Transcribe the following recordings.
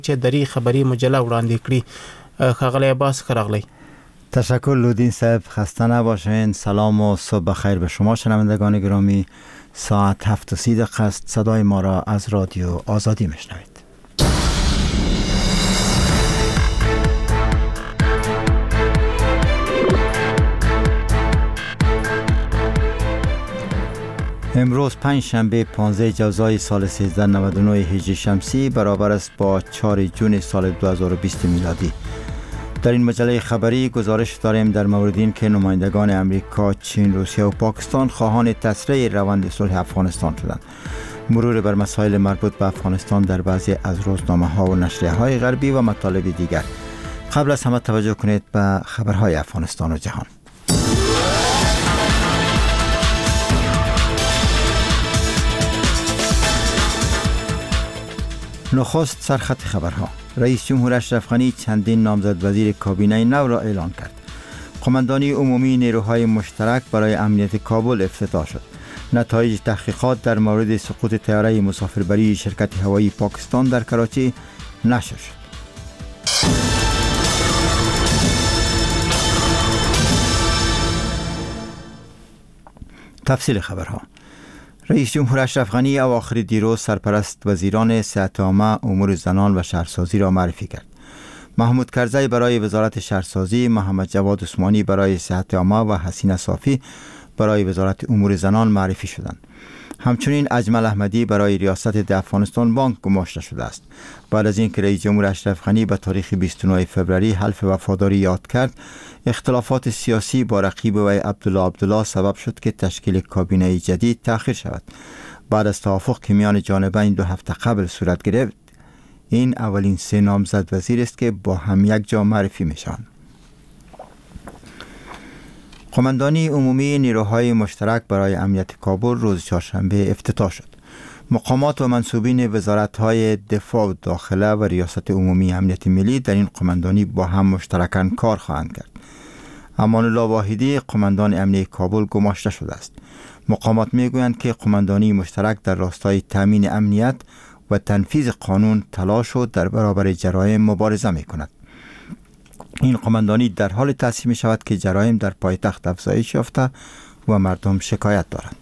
چې دری خبری مجله وړاندې کړي. ښاغلی عباس خراغلی. تشکر لودین صاحب، خسته نباشین. سلام و صبح بخیر به شما شنوندگان گرامی. ساعت 7:30 است. صدای ما را از رادیو آزادی میشنوید. امروز پنجشنبه 15 جوزای سال 1399 هجری شمسی برابر است با 4 جون سال 2020 میلادی. در این مجله خبری گزارش داریم در مورد این که نمایندگان امریکا، چین، روسیه و پاکستان خواهان تسریع روند صلح افغانستان شدند. مرور بر مسائل مربوط به افغانستان در بعضی از روزنامه‌ها و نشریه‌های غربی و مطالب دیگر. قبل از همه توجه کنید به خبرهای افغانستان و جهان. نخست سرخط خبرها. رئیس جمهور اشرف غنی چندین نامزد وزیر کابینه نو را اعلان کرد. قماندانی عمومی نیروهای مشترک برای امنیت کابل افتتاح شد. نتایج تحقیقات در مورد سقوط طیاره مسافربری شرکت هوایی پاکستان در کراچی نشر شد. تفصیل خبرها. رئیس جمهور اشرف غنی اواخر دیروز سرپرست وزیران صحت عامه، امور زنان و شهرسازی را معرفی کرد. محمود کرزی برای وزارت شهرسازی، محمد جواد عثمانی برای صحت عامه و حسینه صافی برای وزارت امور زنان معرفی شدند. همچنین اجمل احمدی برای ریاست افغانستان بانک گماشته شده است. بعد از اینکه رئیس جمهور اشرف غنی به تاریخ 29 فوریه حلف وفاداری یاد کرد، اختلافات سیاسی با رقیب وی عبدالله سبب شد که تشکیل کابینه جدید تأخیر شود. بعد از توافق که میان جانبین 2 هفته قبل صورت گرفت، این اولین 3 نامزد وزیر است که با هم یک جا معرفی میشوند. قماندانی عمومی نیروهای مشترک برای امنیت کابل روز چهارشنبه افتتاح شد. مقامات و منصوبین وزارت‌های دفاع و داخله و ریاست عمومی امنیت ملی در این قماندانی با هم مشترکاً کار خواهند کرد. امان الله واحدی قماندان امنیت کابل گماشته شده است. مقامات میگویند که قماندانی مشترک در راستای تامین امنیت و تنفیذ قانون تلاش و در برابر جرایم مبارزه میکند. این قماندانی در حال تأسیس می شود که جرایم در پایتخت افزایش یافته و مردم شکایت دارند.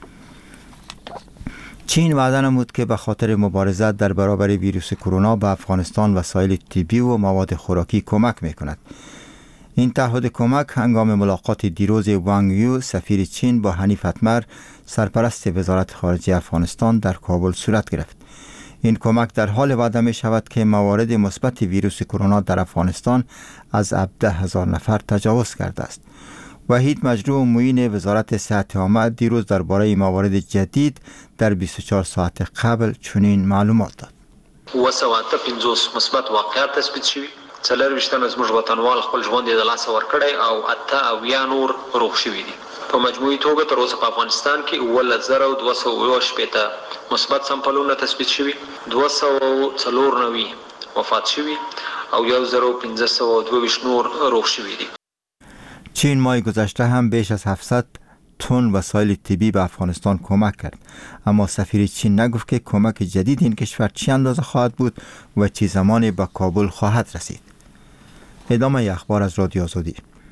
چین وعده نمود که به خاطر مبارزه در برابر ویروس کرونا به افغانستان وسایل طبی و مواد خوراکی کمک می کند. این تعهد کمک هنگام ملاقات دیروز وانگ یو سفیر چین با حنیف اتمر سرپرست وزارت خارجه افغانستان در کابل صورت گرفت. این کمک در حال وعده می شود که موارد مثبت ویروس کرونا در افغانستان از 17,000 نفر تجاوز کرده است. وحید مجروح معین وزارت صحت عامه دیروز درباره موارد جدید در 24 ساعت قبل چنین معلومات داد. 250 مثبت واقعات تثبیت شوي، 24 زموږ وطنوال خپل ژوند د لاسه ورکړی او 8 نور روغ شوي دي. په مجموعي توګه تر اوسه په افغانستان کې 1,270 مثبت سمپلونه تثبیت شوي، 294 وفات شوي او 1,522 نور روغ شوي دي. چین ماه گذشته هم بیش از 700 تن وسایل طبی به افغانستان کمک کرد، اما سفیر چین نگفت که کمک جدید این کشور چه اندازه خواهد بود و چه زمانی به کابل خواهد رسید. ادامه اخبار از رادیو آزادی.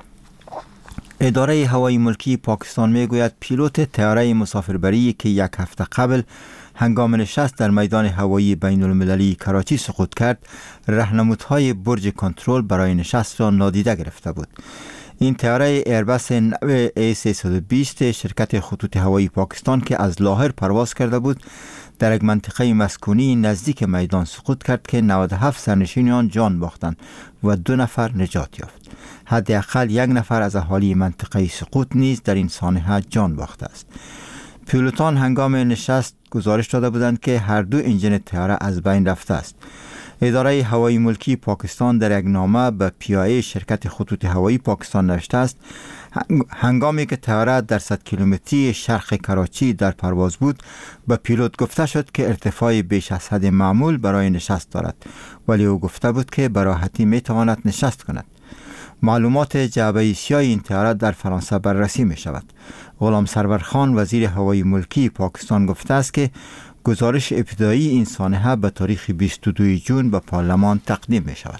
اداره هوایی ملکی پاکستان میگوید پیلوت طیاره مسافربری که 1 هفته قبل هنگام نشست در میدان هوایی بین المللی کراچی سقوط کرد، راهنمودهای برج کنترل برای نشست را نادیده گرفته بود. این طیاره ایربس نو A320 شرکت خطوط هوایی پاکستان که از لاهور پرواز کرده بود، در یک منطقه مسکونی نزدیک میدان سقوط کرد که 97 سرنشین آن جان باختند و 2 نفر نجات یافت. حداقل 1 نفر از اهالی منطقه سقوط نیز در این سانحه جان باخته است. پیلوتان هنگام نشست گزارش داده بودند که هر 2 انجن طیاره از بین رفته است. اداره هوایی ملکی پاکستان در یک نامه به PIA شرکت خطوط هوایی پاکستان نوشته است هنگامی که طیاره در 100 کیلومتری شرق کراچی در پرواز بود، به پیلوت گفته شد که ارتفاع بیش از حد معمول برای نشست دارد، ولی او گفته بود که به راحتی می تواند نشست کند. معلومات جعبه سیاه این طیاره در فرانسه بررسی می شود. غلام سرور خان وزیر هوایی ملکی پاکستان گفته است که گزارش ابتدایی این سانحه به تاریخ 22 جون به پارلمان تقدیم می شود.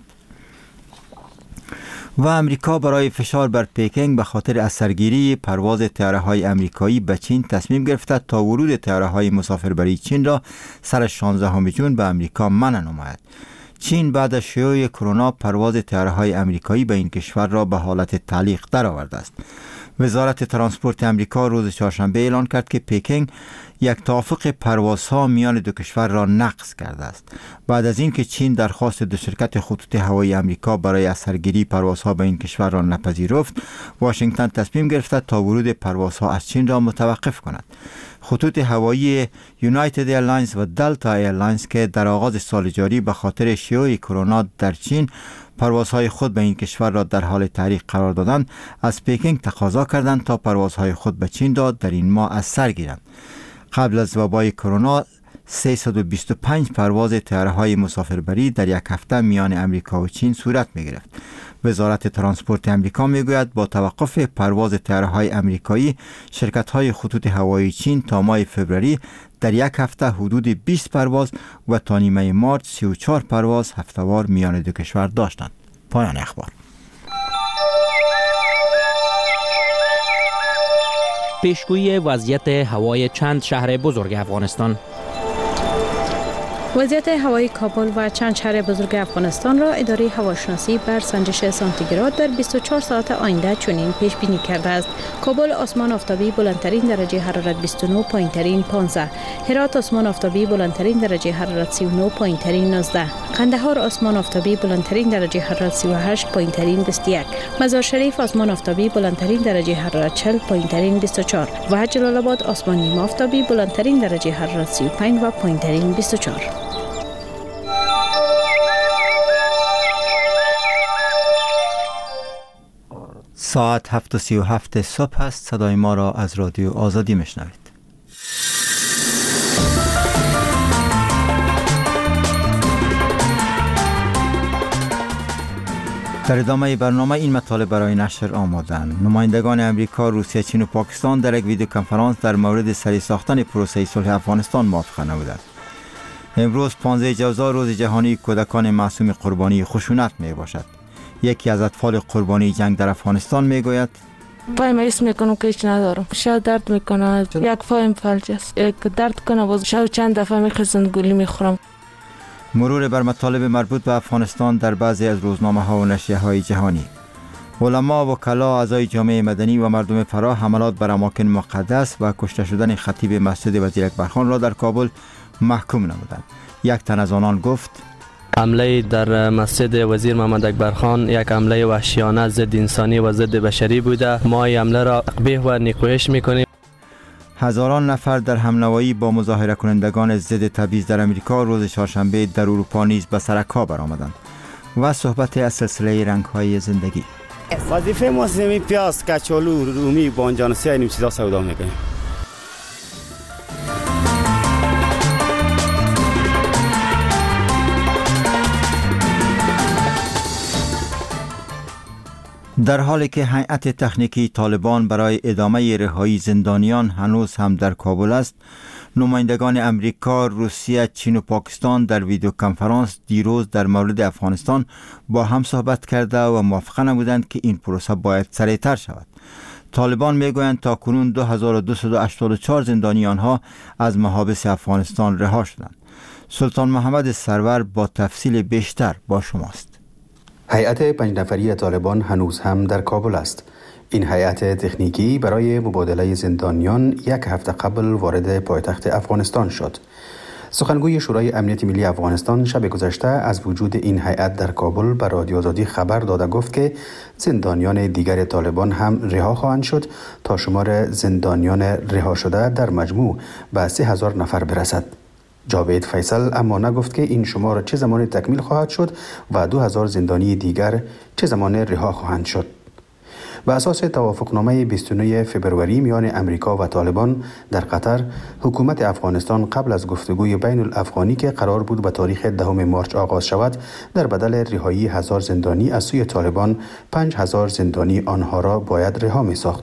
و امریکا برای فشار بر پکینگ به خاطر اثرگیری پرواز طیاره‌های امریکایی به چین تصمیم گرفته تا ورود طیاره‌های مسافربری چین را سر 16 جون به امریکا منع نماید. چین بعد از شیوع کرونا پرواز طیاره‌های امریکایی به این کشور را به حالت تعلیق درآورده است. وزارت ترانسپورت امریکا روز چهارشنبه اعلان کرد که پکینگ یک توافق پروازها میان دو کشور را نقض کرده است. بعد از اینکه چین درخواست دو شرکت خطوط هوایی امریکا برای اثرگیری پروازها به این کشور را نپذیرفت، واشنگتن تصمیم گرفته تا ورود پروازها از چین را متوقف کند. خطوط هوایی یونایتد ایرلاینز و دلتا ایرلاینز که در آغاز سال جاری به خاطر شیوع کرونا در چین پروازهای خود به این کشور را در حال تعلیق قرار دادند، از پکینگ تقاضا کردند تا پروازهای خود به چین را در این ماه از سر گیرند. قبل از وبای کرونا 325 پرواز طیاره‌های مسافربری در یک هفته میان امریکا و چین صورت می‌گرفت. وزارت ترانسپورت امریکا میگوید با توقف پرواز طیاره‌های امریکایی، شرکت‌های خطوط هوایی چین تا ماه فوریه در یک هفته حدود 20 پرواز و تا نیمه مارس 34 پرواز هفته‌وار میان دو کشور داشتند. پایان اخبار. پیشگویی وضعیت هوای چند شهر بزرگ افغانستان. وضعیت هوای کابل و چند شهر بزرگ افغانستان را اداره هواشناسی بر سنجش سانتیگراد در 24 ساعت آینده چنین پیش بینی کرده است. کابل آسمان آفتابی بلندترین درجه حرارت 29، پایینترین 15. هرات آسمان آفتابی بلندترین درجه حرارت 39، پایینترین 19. قندهار آسمان آفتابی بلندترین درجه حرارت 38، پایینترین 21. مزار شریف آسمان آفتابی بلندترین درجه حرارت 40، پایینترین 24. و جلال آباد آسمان نیم آفتابی بلندترین درجه حرارت 35 و پایینترین 24. ساعت 7:37 صبح است. صدای ما را از رادیو آزادی میشنوید. در ادامه برنامه این مطالب برای نشر آمادند. نمایندگان امریکا، روسیه، چین و پاکستان در یک ویدیو کنفرانس در مورد سری ساختن پروسه صلح افغانستان موافقه نمودند. امروز 15 جوزا روز جهانی کودکان معصوم قربانی خشونت می باشد. یکی از اطفال قربانی جنگ در افغانستان می گوید پایم ایست میکنم که هیچ ندارم، شاید درد میکنه، یک پایم فلج است، یک درد کنه باز شاید چند دفعه میخزند گولی میخورم. مرور بر مطالب مربوط به افغانستان در بعضی از روزنامه ها و نشریه های جهانی. علما، وکلا، اعضای جامعه مدنی و مردم فراه حملات بر اماکن مقدس و کشته شدن خطیب مسجد وزیر اکبرخان را در کابل محکوم نمودند. یک تن از آنان گفت حمله در مسجد وزیر محمد اکبرخان یک حمله وحشیانه ضد انسانی و ضد بشری بوده. ما این حمله را تقبیح و نیکوهش میکنیم. هزاران نفر در همنوایی با مظاهره کنندگان ضد تبعیض در امریکا روز چهارشنبه در اروپا نیز به سرکا برآمدند. و صحبت از سلسله رنگ‌های زندگی. وظیفه ما زمین پیاز، کچالو، رومی، بانجان، سه این چیزا سودا میکنیم. در حالی که هیئت تکنیکی طالبان برای ادامه رهایی زندانیان هنوز هم در کابل است، نمایندگان امریکا، روسیه، چین و پاکستان در ویدیو کنفرانس دیروز در مورد افغانستان با هم صحبت کرده و موافقه نمودند که این پروسه باید سریعتر شود. طالبان میگویند تاکنون 2284 زندانی آنها از محابس افغانستان رها شدند. سلطان محمد سرور با تفصیل بیشتر با شماست. هیئت 5 نفری طالبان هنوز هم در کابل است. این هیئت تکنیکی برای مبادله زندانیان یک هفته قبل وارد پایتخت افغانستان شد. سخنگوی شورای امنیت ملی افغانستان شب گذشته از وجود این هیئت در کابل به رادیو آزادی خبر داده گفت که زندانیان دیگر طالبان هم رها خواهند شد تا شمار زندانیان رها شده در مجموع به 3000 نفر برسد. جاوید فیصل اما نگفت که این شمار چه زمان تکمیل خواهد شد و 2000 زندانی دیگر چه زمان رها خواهند شد. به اساس توافقنامه 29 فوریه میان امریکا و طالبان در قطر، حکومت افغانستان قبل از گفتگوی بین الافغانی که قرار بود به تاریخ 10 مارس آغاز شود، در بدل رهایی 1000 زندانی از سوی طالبان 5000 زندانی آنها را باید رها می ساخت.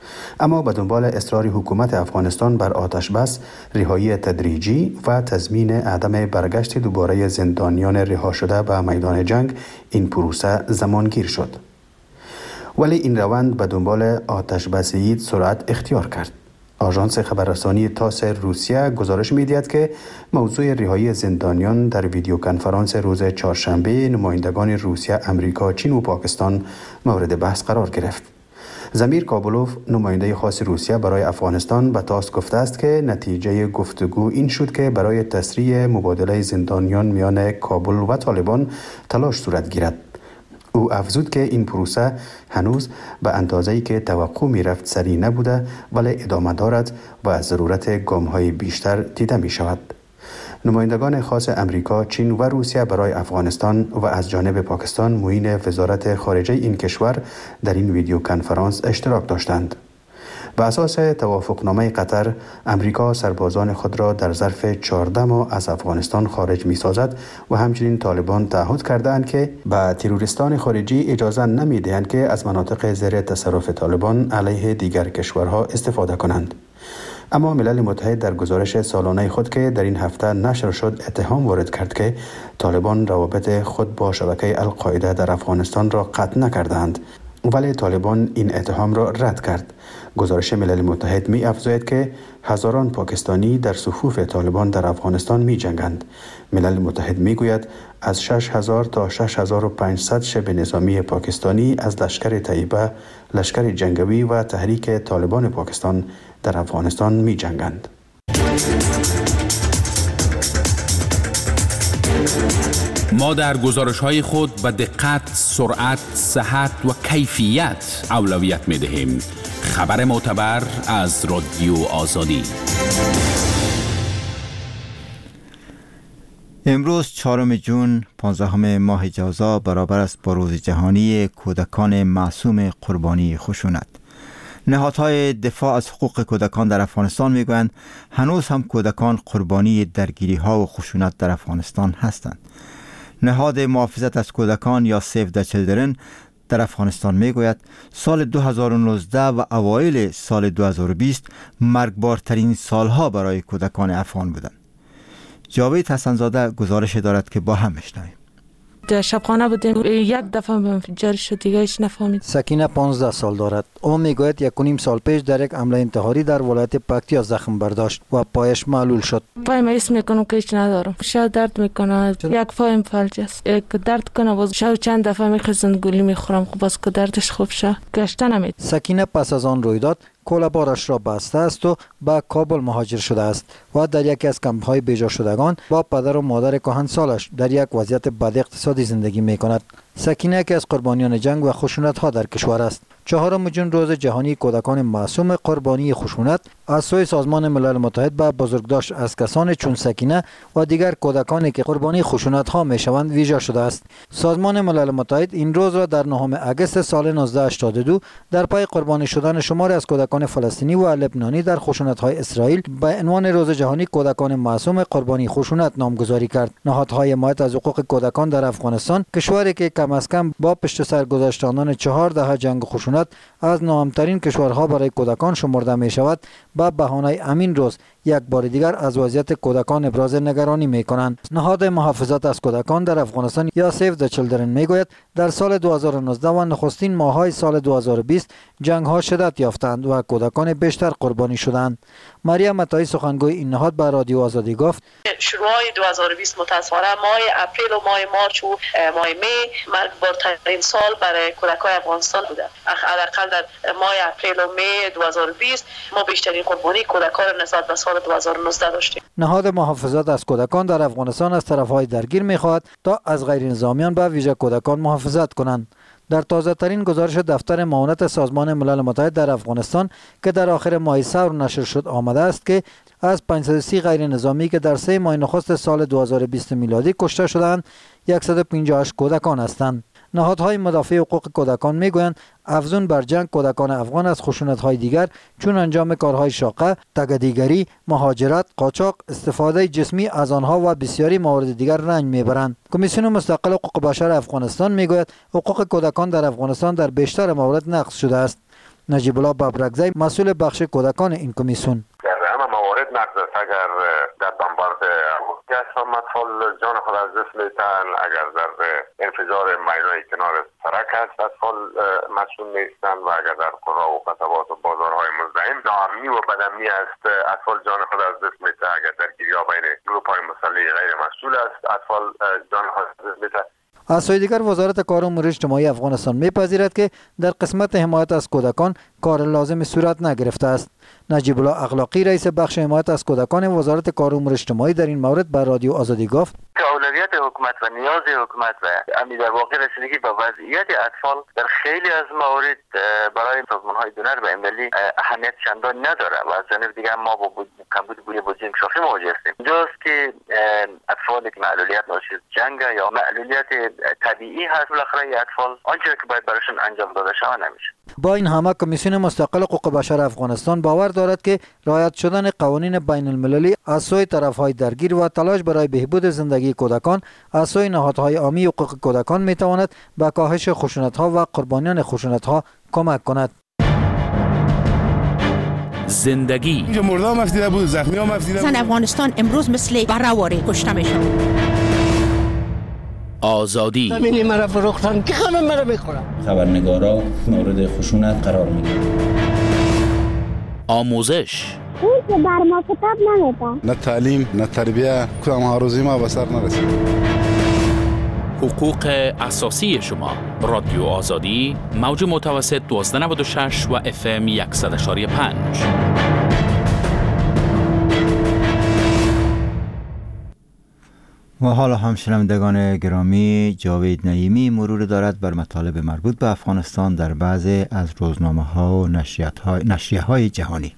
اما به دنبال اصرار حکومت افغانستان بر آتش بس، رهایی تدریجی و تضمین عدم برگشت دوباره زندانیان رها شده به میدان جنگ، این پروسه زمانگیر شد. ولی این روند به دنبال آتش بسی سرعت اختیار کرد. آژانس خبررسانی تاس روسیه گزارش می‌دهد که موضوع رهایی زندانیان در ویدیو کنفرانس روز چهارشنبه نمایندگان روسیه، امریکا، چین و پاکستان مورد بحث قرار گرفت. زمیر کابلوف، نماینده خاص روسیه برای افغانستان، به تاس گفته است که نتیجه گفتگو این شد که برای تسریع مبادله زندانیان میان کابل و طالبان تلاش صورت گیرد. او افزود که این پروسه هنوز به اندازه‌ای که توقع می‌رفت سریع نبوده، ولی ادامه دارد و ضرورت گام‌های بیشتر دیده می‌شود. نمایندگان خاص امریکا، چین و روسیه برای افغانستان و از جانب پاکستان معین وزارت خارجه این کشور در این ویدیو کنفرانس اشتراک داشتند. به اساس توافقنامه قطر، امریکا سربازان خود را در ظرف 14 ماه از افغانستان خارج می سازد و همچنین طالبان تعهد کردند که به تروریستان خارجی اجازه نمی دهند که از مناطق زیر تصرف طالبان علیه دیگر کشورها استفاده کنند. اما ملل متحد در گزارش سالانه خود که در این هفته نشر شد، اتهام وارد کرد که طالبان روابط خود با شبکه القاعده در افغانستان را قطع نکردند، ولی طالبان این اتهام را رد کرد. گزارش ملل متحد می افزاید که هزاران پاکستانی در صفوف طالبان در افغانستان می جنگند. ملل متحد می گوید از 6000 تا 6500 شبه نظامی پاکستانی از لشکر طیبه، لشکر جنگی و تحریک طالبان پاکستان در افغانستان می جنگند. ما در گزارش‌های خود به دقت، سرعت، صحت و کیفیت اولویت می‌دهیم. خبر معتبر از رادیو آزادی. امروز 4 جون 15 ماه جوزا برابر است با روز جهانی کودکان معصوم قربانی خشونت. نهادهای دفاع از حقوق کودکان در افغانستان میگویند هنوز هم کودکان قربانی درگیری‌ها و خشونت در افغانستان هستند. نهاد محافظت از کودکان یا سیو د چیلدرن در افغانستان میگوید سال 2019 و اوایل سال 2020 مرگبارترین سالها برای کودکان افغان بودند. جاوید حسن‌زاده گزارش دارد که با هم بشنویم. در شبخانه بودیم، یک دفعه انفجار شد، دیگه هیچ نفهمید. سکینه 15 سال دارد. او میگوید 1.5 سال پیش در یک حمله انتحاری در ولایت پکتیا زخم برداشت و پایش معلول شد. پایم حس میکنم که هیچ ندارم. شاید درد میکنه، یک پایم فلج است. یک درد کنه باز شاید چند دفعه میخزن گولی میخورم، خب باز که دردش خوب شه گشته نمید. سکینه پس از آن رویداد کوله‌بارش را بسته است و به کابل مهاجر شده است و در یکی از کمپ‌های بیجا شدگان با پدر و مادر کهنسالش در یک وضعیت بد اقتصادی زندگی می‌کند. سکینه که از قربانیان جنگ و خشونت‌ها در کشور است. 4 جون روز جهانی کودکان معصوم قربانی خشونت از سوی سازمان ملل متحد به بزرگداشت از کسان چون سکینه و دیگر کودکانی که قربانی خشونت‌ها می‌شوند ویژه شده است. سازمان ملل متحد این روز را در 9 اگست سال 1982 در پی قربانی شدن شماری از کودکان فلسطینی و لبنانی در خشونت‌های اسرائیل به عنوان روز جهانی کودکان معصوم قربانی خشونت نامگذاری کرد. نهادهای حمایت از حقوق کودکان در افغانستان، کشوری که کم از کم با پشت سر گذاشتن 4 دهه جنگ خشونت از ناامن‌ترین کشورها برای کودکان شمرده می شود، با بهانه امین روز یک بار دیگر از وضعیت کودکان ابراز نگرانی می کنند. نهاد محافظت از کودکان در افغانستان یا سیو د چیلدرن می گوید در سال 2019 و نخستین ماه‌های سال 2020 جنگ ها شدت یافتند و کودکان بیشتر قربانی شدند. مریم عطایی سخنگوی این نهاد به رادیو آزادی گفت شروع 2020 متاسفانه ماه اپریل و ماه مارچ و ماه می مرگبارترین سال برای کودکان افغانستان بوده. حداقل در ماه اپریل و می 2020 ما بیشترین قربانی کودکان نسبت به سال 2019 داشتیم. نهاد محافظت از کودکان در افغانستان از طرف‌های درگیر می‌خواهد تا از غیر نظامیان به ویژه کودکان محافظت کنند. در تازه ترین گزارش دفتر معاونت سازمان ملل متحد در افغانستان که در آخر ماه سور نشر شد آمده است که از 530 غیر نظامی که در 3 ماه نخست سال 2020 میلادی کشته شدند 158 کودکان هستند. نهادهای مدافع حقوق کودکان میگویند افزون بر جنگ کودکان افغان از خشونت‌های دیگر چون انجام کارهای شاقه، تگدیگری، مهاجرت، قاچاق، استفاده جسمی از آنها و بسیاری موارد دیگر رنج میبرند. کمیسیون مستقل حقوق بشر افغانستان میگوید حقوق کودکان در افغانستان در بیشتر موارد نقض شده است. نجیب الله ببرکزی مسئول بخش کودکان این کمیسیون: در همه موارد نقض است. اگر در بمبارد هم اطفال جان خود از دست میتن، اگر در انفجار مینای کنار سرک است اطفال مسئول نیستند و اگر در قرا و قصبات و بازارهای مزدحم ناامنی و بدامنی است اطفال جان خود از دست میتن. اگر در گیریا بین گروپ های مسلح غیر مسئول است اطفال جان خود از دست میتن. از سوی دیگر وزارت کار و امور اجتماعی افغانستان میپذیرد که در قسمت حمایت از کودکان کار لازم صورت نگرفته است. نجیب الله اخلاقی رئیس بخش حمایت از کودکان وزارت کار و امور اجتماعی در این مورد بر رادیو آزادی گفت: اولویت حکومت و نیاز حکومت و امید در واقع رسیدگی به وضعیت اطفال در خیلی از موارد برای سازمان‌های دونر و ملی اهمیت چندان نداره و از جانب دیگر ما با کمبود بودجه انکشافی مواجه هستیم. اینجاست که اطفالی که معلولیت ناشی از جنگ یا معلولیت طبیعی هست بالاخره اطفال آنچه که باید براشون انجام داده شود نمیشه. با این همه کمیسیون مستقل حقوق بشر افغانستان باور دارد که رعایت شدن قوانین بین المللی از سوی طرف‌های درگیر و تلاش برای بهبود زندگی کودکان از سوی نهادهای عامی حقوق کودکان میتواند به کاهش خشونت‌ها و قربانیان خشونت‌ها کمک کند. زندگی مردم مفتیده بود، زخمی ها مفتیده بود. زن افغانستان امروز مثل بره‌واری کشته میشن. آزادی زمینی مرا فروختن که همه مرا میخورن. خبرنگارا مورد خشونت قرار میگیرن. آموزش اون که بر ما کتاب نمیدن. نه تعلیم نه تربیه کدام هاروزی ما به سر نرسید. حقوق اساسی شما. رادیو آزادی موج متوسط 1296 و FM 100.5. و حالا هم شنوندگان گرامی، جاوید نعیمی مرور دارد بر مطالب مربوط به افغانستان در بعضی از روزنامه‌ها و نشریه‌های جهانی.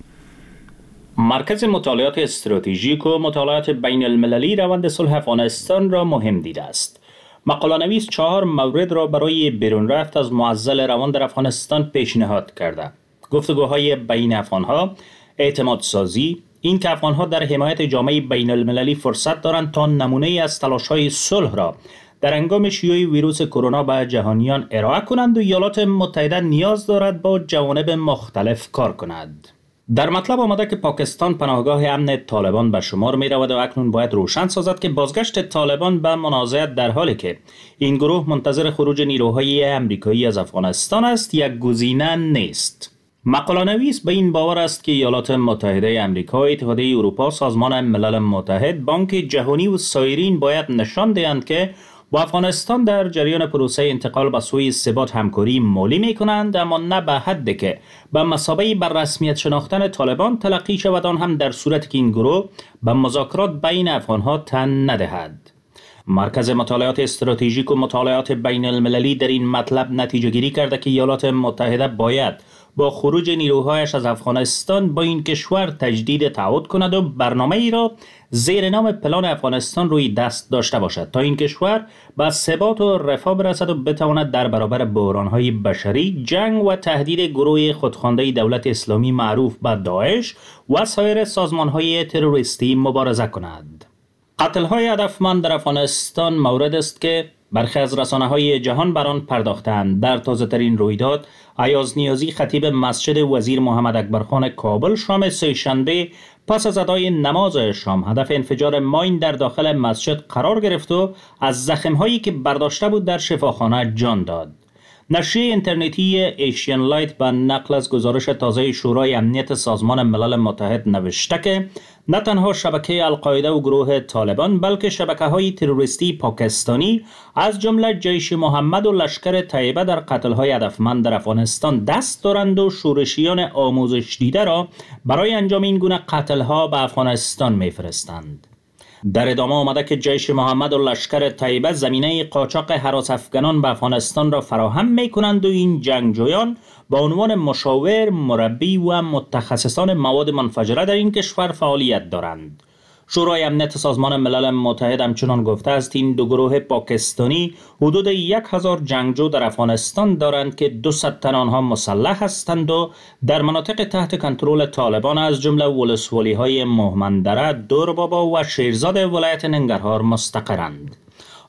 مرکز مطالعات استراتژیک و مطالعات بین المللی روند صلح افغانستان را مهم دیده است. مقاله‌نویس 4 مورد را برای بیرون رفت از معضل روان در افغانستان پیشنهاد کرده. گفتگوهای بین افغان‌ها، اعتماد سازی، این که افغان‌ها در حمایت جامعه بین المللی فرصت دارند تا نمونه از تلاش‌های صلح را در هنگام شیوع ویروس کرونا به جهانیان ارائه کنند و ایالات متحده نیاز دارد با جوانب مختلف کار کند. در مطلب آمده که پاکستان پناهگاه امن طالبان به شمار می رود و اکنون باید روشن سازد که بازگشت طالبان به منازعات در حالی که این گروه منتظر خروج نیروهای امریکایی از افغانستان است یک گزینه نیست. مقاله نویس به این باور است که ایالات متحده آمریکا، اتحادیه اروپا، سازمان ملل متحد، بانک جهانی و سایرین باید نشان دهند که با افغانستان در جریان پروسه انتقال به سوی ثبات همکاری مالی می کنند، اما نه به حدی که به مثابه بر رسمیت شناختن طالبان تلقی شود، آن هم در صورتی که این گروه به مذاکرات بین افغانها تن ندهد. مرکز مطالعات استراتژیک و مطالعات بین المللی در این مطلب نتیجه گیری کرده که ایالات متحده باید با خروج نیروهایش از افغانستان با این کشور تجدید تعهد کند و برنامه ای را زیر نام پلان افغانستان روی دست داشته باشد تا این کشور به ثبات و رفاه برسد و بتواند در برابر بحران‌های بشری، جنگ و تهدید گروه خودخوانده دولت اسلامی معروف به داعش و سایر سازمان‌های تروریستی مبارزه کند. قتل‌های هدفمند در افغانستان مورد است که برخی از رسانه‌های جهان بر آن پرداختند. در تازه‌ترین رویداد، ایاز نیازی خطیب مسجد وزیر محمد اکبرخان کابل شام سه‌شنبه پس از ادای نماز شام هدف انفجار ماین در داخل مسجد قرار گرفت و از زخم‌هایی که برداشته بود در شفاخانه جان داد. نشریه اینترنتی ایشین لایت با نقل از گزارش تازه شورای امنیت سازمان ملل متحد نوشته که نه تنها شبکه القاعده و گروه طالبان بلکه شبکه‌های تروریستی پاکستانی از جمله جیش محمد و لشکر طیبه در قتل‌های هدفمند در افغانستان دست دارند و شورشیان آموزش دیده را برای انجام این گونه قتل‌ها به افغانستان می‌فرستند. در ادامه آمده که جیش محمد و لشکر طیبه زمینه قاچاق هراس افغانان به افغانستان را فراهم می کنند و این جنگجویان با عنوان مشاور، مربی و متخصصان مواد منفجره در این کشور فعالیت دارند. شورای امنیت سازمان ملل متحد همچنان گفته است این دو گروه پاکستانی حدود 1000 جنگجو در افغانستان دارند که 200 تن آنها مسلح هستند و در مناطق تحت کنترل طالبان از جمله ولسوالی‌های مهمندره، دوربابا و شیرزاد ولایت ننگرهار مستقرند.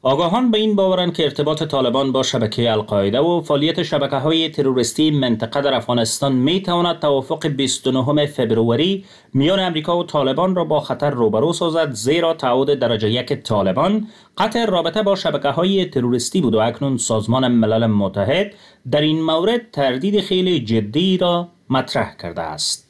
آگاهان به این باورند که ارتباط طالبان با شبکه القاعده و فعالیت شبکه‌های تروریستی منطقه در افغانستان می‌تواند توافق 29 فبروری میان امریکا و طالبان را با خطر روبرو سازد، زیرا تعهد درجه 1 طالبان قطع رابطه با شبکه‌های تروریستی بود و اکنون سازمان ملل متحد در این مورد تردید خیلی جدی را مطرح کرده است.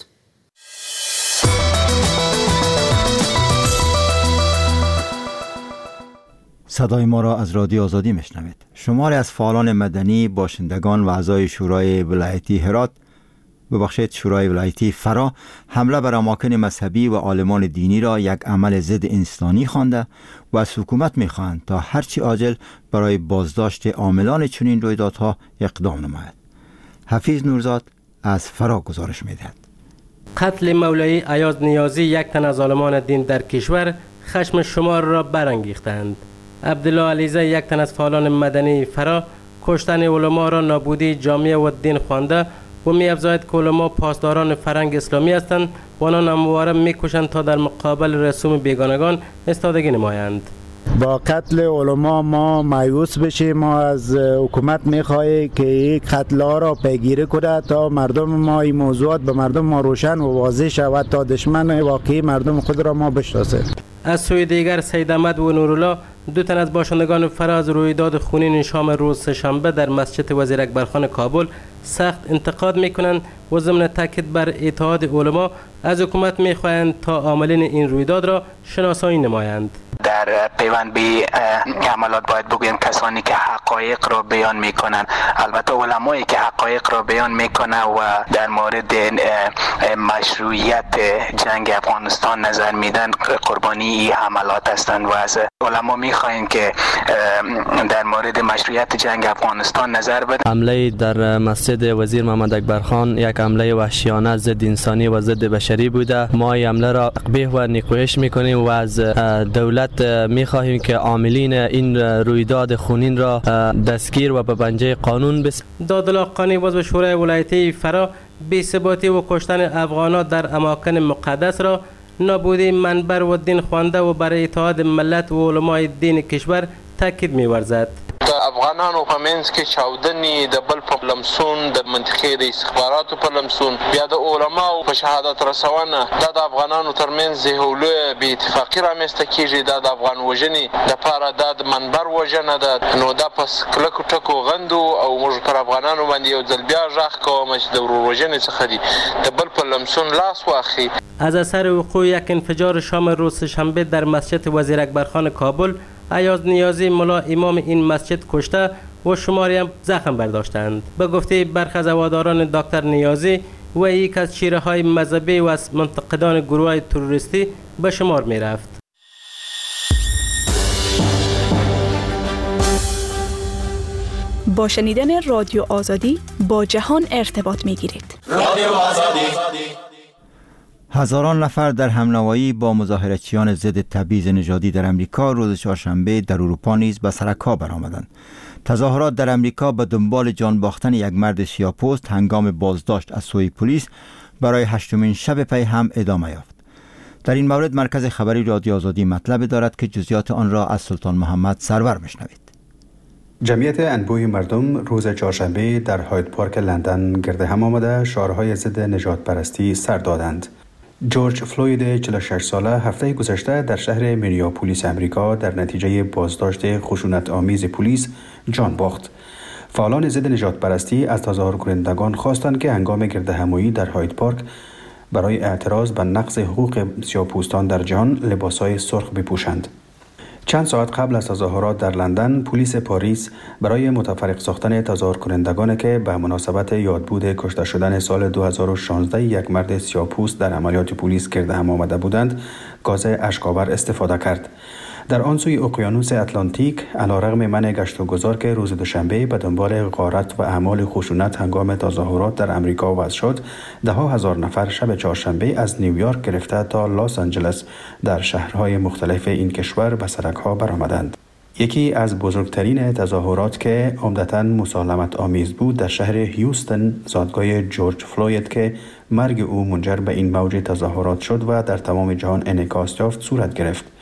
صدای ما را از رادیو آزادی میشنوید. شماری از فعالان مدنی، باشندگان و اعضای شورای ولایتی هرات شورای ولایتی فرا حمله بر اماکن مذهبی و عالمان دینی را یک عمل ضد انسانی خوانده و از حکومت می‌خواهند تا هرچی عاجل برای بازداشت عاملان چنین رویدادها اقدام نماید. حفیظ نورزاد از فرا گزارش می‌دهد. قتل مولوی ایاز نیازی، یک تن از عالمان دین در کشور، خشم شمار را برانگیختند. عبدالله علیزه، یک تن از فعالان مدنی فرا، کشتن علما را نابودی جامعه و دین خوانده و می افزاید که علما پاسداران فرهنگ اسلامی هستند و آنان همواره می کشند تا در مقابل رسوم بیگانگان استادگی نمایند. با قتل علما ما مایوس بشیم. ما از حکومت میخواهیم که این قتل ها را پیگیری کنه تا مردم ما این موضوعات به مردم ما روشن و واضح شود تا دشمن واقعی مردم خود را ما بشناسیم. از سوی دیگر سید احمد و نورالله، دو تن از باشندگان فرا از رویداد خونین شام روز سه‌شنبه در مسجد وزیر اکبرخان کابل سخت انتقاد میکنند و ضمن تاکید بر اتحاد علما از حکومت میخواهند تا عاملین این رویداد را شناسایی نمایند. در پیوند به عملات باید بگویم کسانی که حقایق را بیان میکنند، البته علمایی که حقایق را بیان میکنند و در مورد مشروعیت جنگ افغانستان نظر میدن قربانی این حملات هستند و از علما میخواهیم که در مورد مشروعیت جنگ افغانستان نظر بدن. حمله در مسجد وزیر محمد اکبرخان یک حمله وحشیانه ضد انسانی و ضد بشری بوده. ما این حمله را تقبیح و نیکویش میکنیم و از دولت میخواهیم که عاملین این رویداد خونین را دستگیر و به پنجه قانون بسپارند. دادالله قانی عضو شورای ولایتی فرا، بی‌ثباتی و کشتن افغانان در اماکن مقدس را نابودی منبر و دین خوانده و برای اتحاد ملت و علمای دین کشور تاکید می‌ورزد. افغانانو په منځ کې چاودنې د بل په لمسون د منطقې د استخباراتو په لمسون بیا د علماو په شهادت رسونه دا د افغانانو ترمنځ یو لوی بې اتفاقي رامنځته کیږي. دا د افغان وژنې دپاره دا د منبر وژنه ده، نو دا په کلکو ټکو غندو او موږ پر افغانانو باندې یو ځل بیا غږ کوم چې د ورور وژنې څخه دي د بل په لمسون لاس واخلي. از اثر وقوع یک انفجار شام روز سه‌شنبه در مسجد وزیر اکبرخان کابل، ایاز نیازی ملا امام این مسجد کشته و شماری هم زخم برداشتند. به گفته برخی از هواداران دکتر نیازی و یک از چهره های مذهبی و از منتقدان گروه تروریستی به شمار می رفت. با شنیدن رادیو آزادی با جهان ارتباط می گیرید. رادیو آزادی. هزاران نفر در همنوایی با مظاهرچیان ضد تبعیض نژادی در امریکا روز چهارشنبه در اروپا نیز به سرکا برآمدند. تظاهرات در امریکا به دنبال جان باختن یک مرد سیاه‌پوست هنگام بازداشت از سوی پلیس برای هشتمین شب پی هم ادامه یافت. در این مورد مرکز خبری رادیو آزادی مطلب دارد که جزئیات آن را از سلطان محمد سرور میشنوید. جمعیت انبوه مردم روز چهارشنبه در هاید پارک لندن گرد هم آمده شعارهای ضد نژاد پرستی سر دادند. جورج فلوید 46 ساله هفته گذشته در شهر مینیاپولیس امریکا در نتیجه بازداشت خشونت آمیز پلیس جان باخت. فعالان ضد نژاد پرستی از تظاهر کنندگان خواستند که هنگام گردهمایی در هاید پارک برای اعتراض به نقض حقوق سیاه‌پوستان در جهان لباسهای سرخ بپوشند. چند ساعت قبل از تظاهرات در لندن، پلیس پاریس برای متفرق ساختن تظاهر کنندگان که به مناسبت یادبود کشته شدن سال 2016 یک مرد سیاه‌پوست در عملیات پلیس گرد هم آمده بودند، گاز اشک‌آور استفاده کرد. در آن سوی اقیانوس اتلانتیک، علیرغم منع گشت و گذار که روز دوشنبه به دنبال غارت و اعمال خشونت هنگام تظاهرات در امریکا وضع شد، ده‌ها هزار نفر شب چهارشنبه از نیویورک گرفته تا لس آنجلس در شهرهای مختلف این کشور به سرک‌ها برآمدند. یکی از بزرگترین تظاهرات که عمدتاً مسالمت آمیز بود در شهر هیوستن، زادگاه جورج فلوید که مرگ او منجر به این موج تظاهرات شد و در تمام جهان انعکاس یافت صورت گرفت.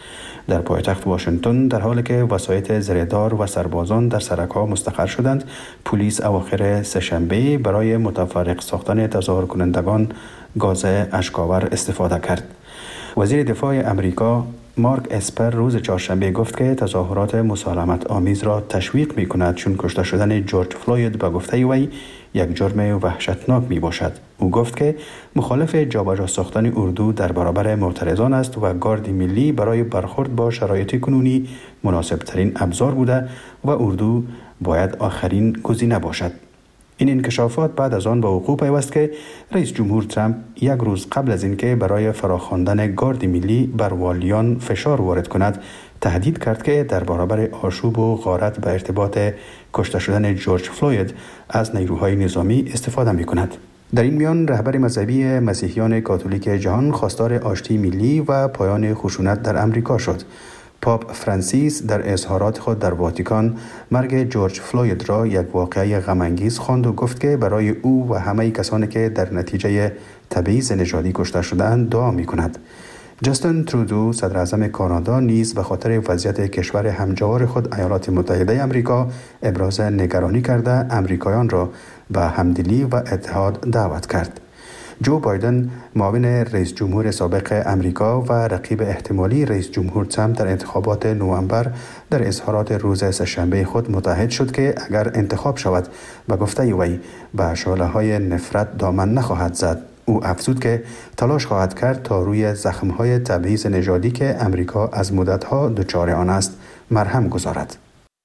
در پایتخت واشنگتن در حالی که وسایط زرهدار و سربازان در سرک‌ها مستقر شدند، پلیس اواخر سه‌شنبه برای متفرق ساختن تظاهر کنندگان گاز اشک‌آور استفاده کرد. وزیر دفاع امریکا مارک اسپر روز چهارشنبه گفت که تظاهرات مسالمت آمیز را تشویق می کند، چون کشته شدن جورج فلوید به گفته وی یک جرم وحشتناک می باشد. او گفت که مخالف جابجا ساختن اردو در برابر معترضان است و گارد ملی برای برخورد با شرایط کنونی مناسب ترین ابزار بوده و اردو باید آخرین گزینه باشد. این انکشافات بعد از آن به وقوع پیوست که رئیس جمهور ترامپ یک روز قبل از اینکه برای فراخواندن گارد ملی بر والیان فشار وارد کند، تهدید کرد که در برابر آشوب و غارت به ارتباط کشته شدن جورج فلوید از نیروهای نظامی استفاده می کند. در این میان رهبر مذهبی مسیحیان کاتولیک جهان خواستار آشتی ملی و پایان خشونت در امریکا شد. پاپ فرانسیس در اظهارات خود در واتیکان مرگ جورج فلوید را یک واقعه غم‌انگیز خواند و گفت که برای او و همه کسانی که در نتیجه تبعیض نژادی کشته شدند دعا می‌کند. جاستین ترودو صدر اعظم کانادا نیز به خاطر وضعیت کشور همجوار خود ایالات متحده آمریکا ابراز نگرانی کرده آمریکایان را به همدلی و اتحاد دعوت کرد. جو بایدن معاون رئیس جمهور سابق امریکا و رقیب احتمالی رئیس جمهور ترامپ در انتخابات نوامبر در اظهارات روز سه‌شنبه خود متعهد شد که اگر انتخاب شود به گفته وی به شعله‌های نفرت دامن نخواهد زد. او افزود که تلاش خواهد کرد تا روی زخم‌های تبعیض نژادی که امریکا از مدت‌ها دچار آن است مرهم گذارد.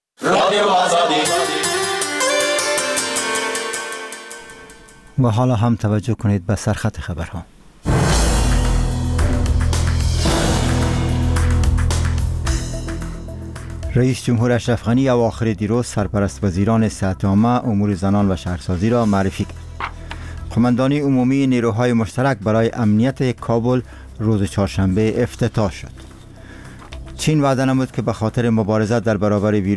و حالا هم توجه کنید به سرخط خبرها. رئیس جمهور اشرف غنی اواخر دیروز سرپرست وزیران صحت عامه، امور زنان و شهرسازی را معرفی کرد. قماندانی عمومی نیروهای مشترک برای امنیت کابل روز چهارشنبه افتتاح شد. چین وعده نمود که به خاطر مبارزه در برابر